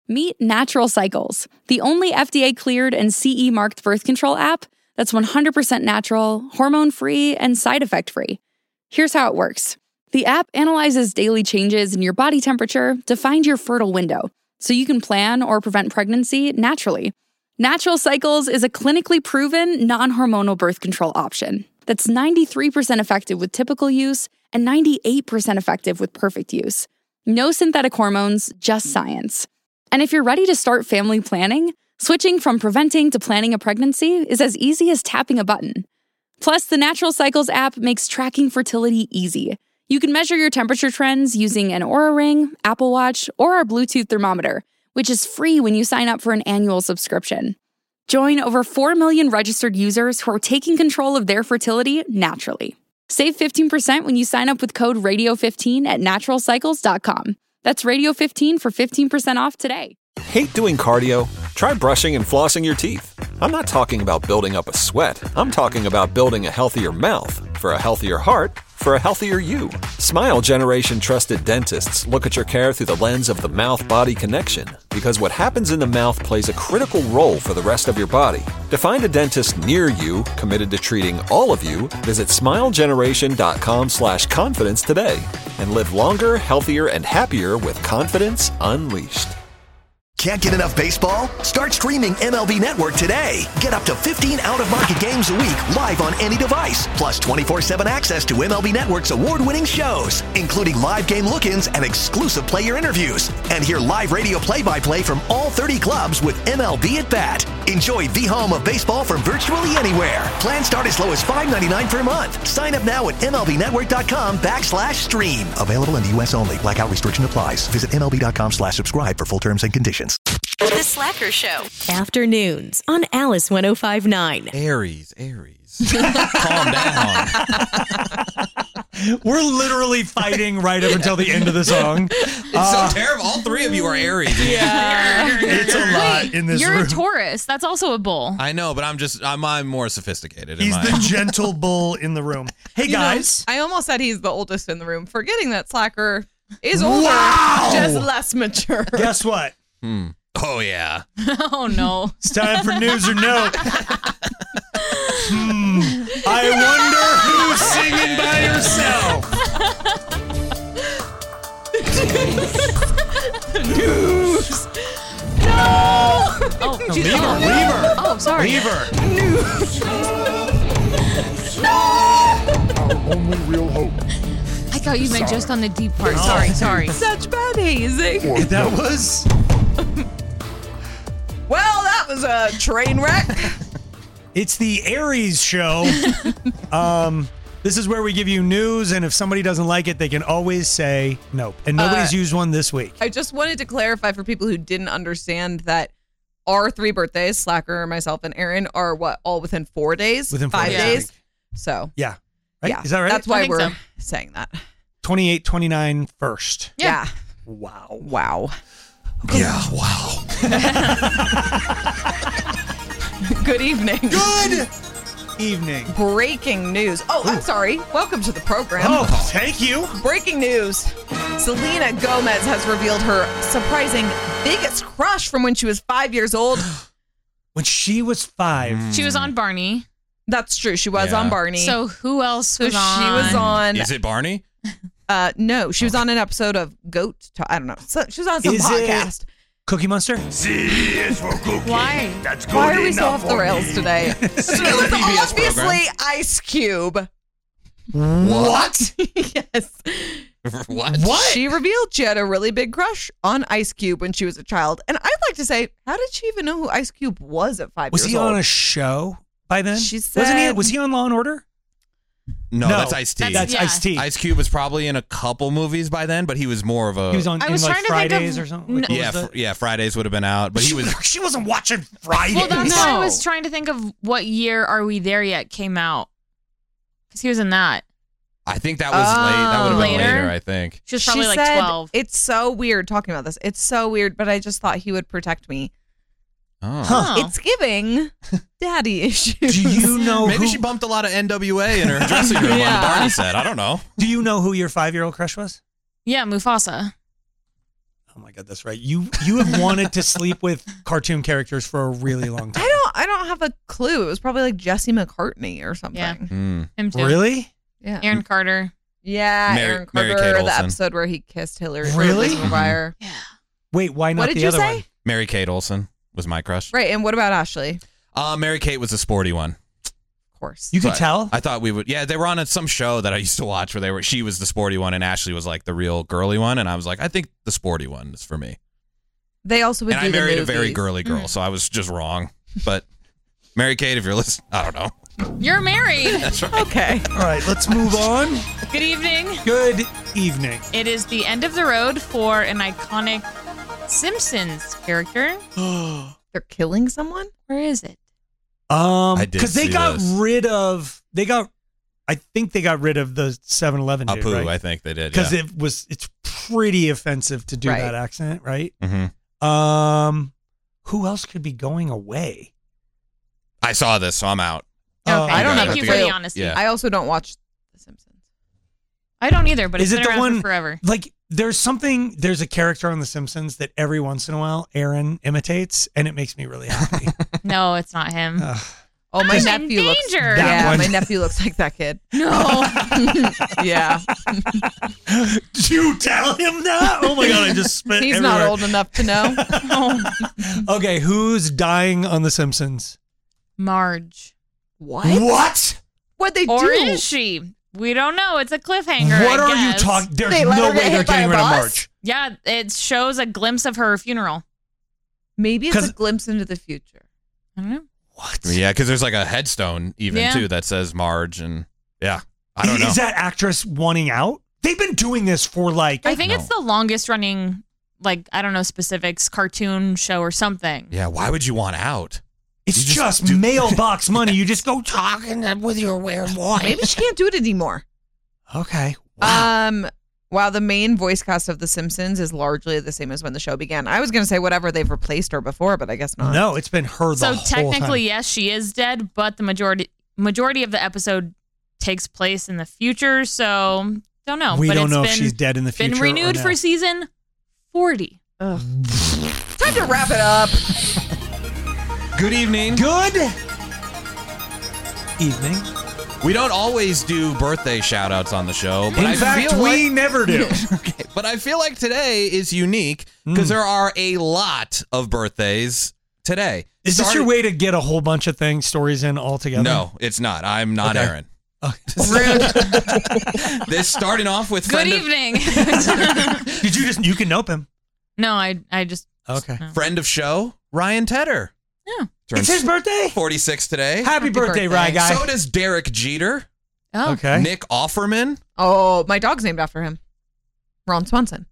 Meet Natural Cycles, the only FDA-cleared and CE-marked birth control app that's 100% natural, hormone-free, and side effect-free. Here's how it works. The app analyzes daily changes in your body temperature to find your fertile window, so you can plan or prevent pregnancy naturally. Natural Cycles is a clinically proven, non-hormonal birth control option that's 93% effective with typical use and 98% effective with perfect use. No synthetic hormones, just science. And if you're ready to start family planning, switching from preventing to planning a pregnancy is as easy as tapping a button. Plus, the Natural Cycles app makes tracking fertility easy. You can measure your temperature trends using an Oura Ring, Apple Watch, or our Bluetooth thermometer, which is free when you sign up for an annual subscription. Join over 4 million registered users who are taking control of their fertility naturally. Save 15% when you sign up with code RADIO15 at naturalcycles.com. That's Radio15 for 15% off today. Hate doing cardio? Try brushing and flossing your teeth. I'm not talking about building up a sweat. I'm talking about building a healthier mouth for a healthier heart for a healthier you. Smile Generation trusted dentists look at your care through the lens of the mouth-body connection, because what happens in the mouth plays a critical role for the rest of your body. To find a dentist near you committed to treating all of you, visit smilegeneration.com/confidence today and live longer, healthier, and happier with confidence unleashed. Can't get enough baseball? Start streaming MLB Network today. Get up to 15 out-of-market games a week live on any device, plus 24/7 access to MLB Network's award-winning shows, including live game look-ins and exclusive player interviews. And hear live radio play-by-play from all 30 clubs with MLB at Bat. Enjoy the home of baseball from virtually anywhere. Plans start as low as $5.99 per month. Sign up now at MLBnetwork.com/stream. Available in the U.S. only. Blackout restriction applies. Visit MLB.com/subscribe for full terms and conditions. The Slacker Show. Afternoons on Alice 105.9. Aries. Calm down. We're literally fighting right up until the end of the song. It's so terrible. All three of you are Aries. Yeah. It's a lot in this You're room. a Taurus. That's also a bull. I know, but I'm more sophisticated. He's the gentle bull in the room. Hey, guys. I almost said he's the oldest in the room, forgetting that Slacker is older, just less mature. Guess what? Oh, yeah. Oh, no. It's time for news or note. I wonder who's singing by herself. News. No. Oh, Leave her. Oh, sorry. Leave her. News. No. Our only real hope. I thought you meant just on the deep part. Sorry. Such bad hazing. That was... Well, that was a train wreck. It's the Aries show. This is where we give you news, and if somebody doesn't like it, they can always say nope. And nobody's used one this week. I just wanted to clarify for people who didn't understand that our 3 birthdays, Slacker, myself, and Aaron, are all within 4 days? Within 4 5 days. days? So. Yeah. Right? Yeah. Is that right? That's why we're so. saying that. 28, 29 first. Yeah. Wow. Yeah, wow. Good evening. Good evening. Breaking news. Oh, I'm sorry. Welcome to the program. Oh, thank you. Breaking news. Selena Gomez has revealed her surprising biggest crush from when she was 5 years old. When she was 5. She was on Barney. That's true. She was on Barney. So who else was on? She was on. Is it Barney? No, she was on an episode of Goat. I don't know. So she was on some podcast. Cookie Monster? C is for cookie. Why? That's good Why are we so enough off the for rails me. today? It was obviously Ice Cube. What? Yes. What? She revealed she had a really big crush on Ice Cube when she was a child. And I'd like to say, how did she even know who Ice Cube was at 5 years Was he old? on a show by then? She Wasn't he? said- Was he on Law and Order? No, that's Ice-T. That's Yeah. Ice-T. Ice Cube was probably in a couple movies by then, but he was more of a... He was on I was in like trying to think of- Fridays or something. Like, what was that? Fridays would have been out, but he was... She wasn't watching Fridays. Well, that's why I was trying to think of what year Are We There Yet came out. Because he was in that. I think that was late. That would have been Later? later, I think. She was probably She like said, 12. It's so weird talking about this. It's so weird, but I just thought he would protect me. Oh. Huh. It's giving daddy issues. Do you know Maybe who, she bumped a lot of NWA in her dressing room on the Barney set. I don't know. Do you know who your 5-year-old crush was? Yeah, Mufasa. Oh my God, that's right. You have wanted to sleep with cartoon characters for a really long time. I don't have a clue. It was probably like Jesse McCartney or something. Yeah. Mm. Him too. Really? Yeah. Aaron Carter. Yeah, Mary- Aaron Mary Carter, Kate the Olsen. episode where he kissed Hillary. Really? Elizabeth McGuire. Yeah. Wait, why not What did the you other say? one? Mary Kate Olsen was my crush. Right, and what about Ashley? Mary Kate was a sporty one. Of course. You could But tell? I thought we would. Yeah, they were on some show that I used to watch where she was the sporty one and Ashley was like the real girly one, and I was like, I think the sporty one is for me. They also would And do I the married a movies. very girly girl, so I was just wrong. But Mary Kate, if you're listening, I don't know. You're married. That's right. Okay. All right, let's move on. Good evening. Good evening. It is the end of the road for an iconic Simpsons character. They're killing someone? Where is it? I did Because they see got this. rid of, I think they got rid of the 7-Eleven dude, Apu, right? I think they did. Because Yeah. it's pretty offensive to do Right. that accent, right? Mhm. Who else could be going away? I saw this, so I'm out. Okay. I don't have Thank a you for clue. the honesty. Yeah. I also don't watch The Simpsons. I don't either, but Is it's it been the around one for forever. like there's a character on The Simpsons that every once in a while Aaron imitates, and it makes me really happy. No, it's not him. Oh, my I'm in nephew looks. danger. That Yeah, one. my nephew looks like that kid. No. Yeah, Did you tell him that? Oh my God, I just spit he's everywhere. not old enough to know. Okay, who's dying on The Simpsons? Marge. What? What'd they Or do? is she? We don't know. It's a cliffhanger. What I are you guess. talking? There's They let no her get way they're hit by getting a rid of bus? Marge. Yeah, it shows a glimpse of her funeral. Maybe it's 'Cause- a glimpse into the future. I don't know. What? Yeah, because there's like a headstone even Yeah. too that says Marge, and yeah, I don't know. Is that actress wanting out? They've been doing this for like. I think it's the longest running, like, I don't know specifics, cartoon show or something. Yeah, why would you want out? It's You just just do- mailbox money. You just go talking with your weird voice. Maybe she can't do it anymore. Okay. Wow. While the main voice cast of The Simpsons is largely the same as when the show began. I was going to say whatever they've replaced her before, but I guess not. No, it's been her the So whole technically, time. yes, she is dead, but the majority of the episode takes place in the future. So don't know. We but don't it's know if been, she's dead in the future. Been renewed or for no. season 40. Time to wrap it up. Good evening. Good evening. We don't always do birthday shout outs on the show, but In I fact, feel we like, never do. okay, but I feel like today is unique because there are a lot of birthdays today. Is this Started- your way to get a whole bunch of stories in all together? No, it's not. I'm not Okay. Aaron. Rude. This starting off with Good friend of, evening. Did you can nope him? No, I just. Okay. friend of show, Ryan Tedder. Yeah. Turns It's his birthday. 46 today. Happy birthday, birthday. Rye guy. So does Derek Jeter, Oh. Okay. Nick Offerman. Oh, my dog's named after him. Ron Swanson.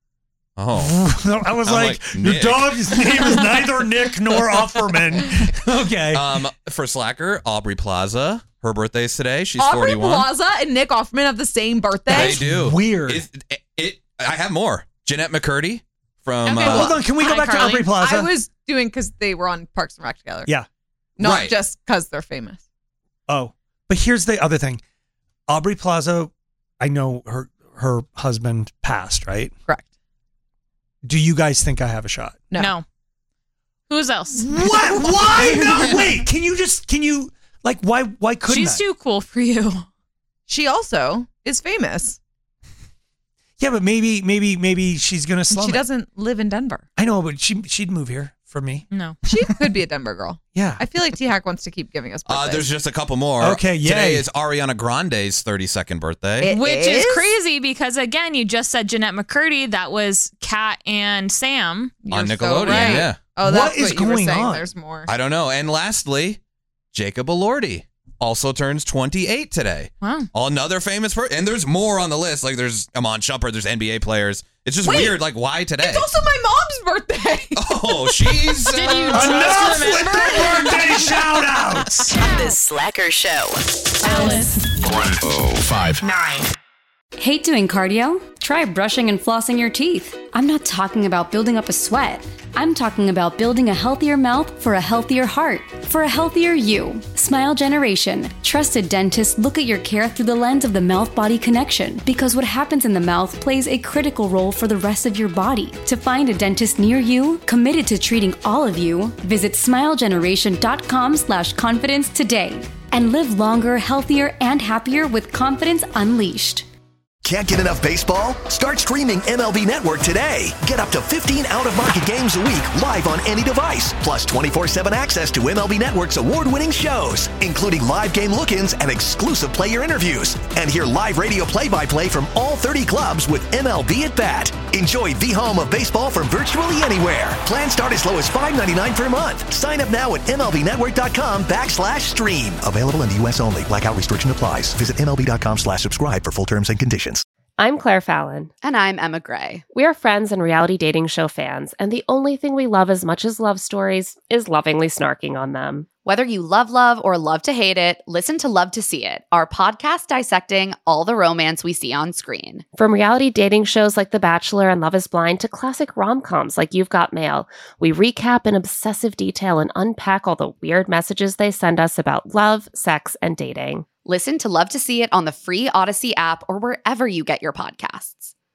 Oh. I was I'm like, like, your Nick. dog's name is neither Nick nor Offerman. Okay. For Slacker, Aubrey Plaza. Her birthday's today. She's Aubrey 41. Plaza and Nick Offerman have the same birthday. They do. weird. I have more. Jeanette McCurdy from. Okay, Hold on, can we go Hi, back to Carly. Aubrey Plaza? I was doing because they were on Parks and Rec together. Yeah. Not Right. just because they're famous. Oh, but here's the other thing. Aubrey Plaza, I know her husband passed, right? Correct. Do you guys think I have a shot? No. Who's else? What? Why? No. Wait. Can you like why couldn't She's I? too cool for you. She also is famous. Yeah, but maybe she's gonna slum She it. doesn't live in Denver. I know, but she'd move here for me. No. She could be a Denver girl. Yeah. I feel like T-Hack wants to keep giving us birthdays. There's just a couple more. Okay, yay. Today is Ariana Grande's 32nd birthday. It Which is is? crazy because, again, you just said Jeanette McCurdy. That was Kat and Sam. on You're so Nickelodeon, right. yeah. Oh, that's What is what you were going saying. on? There's more. I don't know. And lastly, Jacob Elordi also turns 28 today. Wow. Another famous person. And there's more on the list. Like there's Amon Shumpert, there's NBA players. It's just Wait. weird. Like, why today? It's also my mom's birthday. Oh, she's. Did you Enough just with remember? the birthday shout outs. The Slacker Show. Alice. 105. Hate doing cardio? Try brushing and flossing your teeth. I'm not talking about building up a sweat. I'm talking about building a healthier mouth for a healthier heart, for a healthier you. Smile Generation. Trusted dentists look at your care through the lens of the mouth-body connection, because what happens in the mouth plays a critical role for the rest of your body. To find a dentist near you, committed to treating all of you, visit smilegeneration.com/confidence today. And live longer, healthier, and happier with Confidence Unleashed. Can't get enough baseball? Start streaming MLB Network today. Get up to 15 out-of-market games a week live on any device. Plus 24/7 access to MLB Network's award-winning shows, including live game look-ins and exclusive player interviews. And hear live radio play-by-play from all 30 clubs with MLB at Bat. Enjoy the home of baseball from virtually anywhere. Plans start as low as $5.99 per month. Sign up now at MLBnetwork.com/stream. Available in the U.S. only. Blackout restriction applies. Visit MLB.com/subscribe for full terms and conditions. I'm Claire Fallon. And I'm Emma Gray. We are friends and reality dating show fans, and the only thing we love as much as love stories is lovingly snarking on them. Whether you love or love to hate it, listen to Love to See It, our podcast dissecting all the romance we see on screen. From reality dating shows like The Bachelor and Love is Blind to classic rom-coms like You've Got Mail, we recap in obsessive detail and unpack all the weird messages they send us about love, sex, and dating. Listen to Love to See It on the free Odyssey app or wherever you get your podcasts.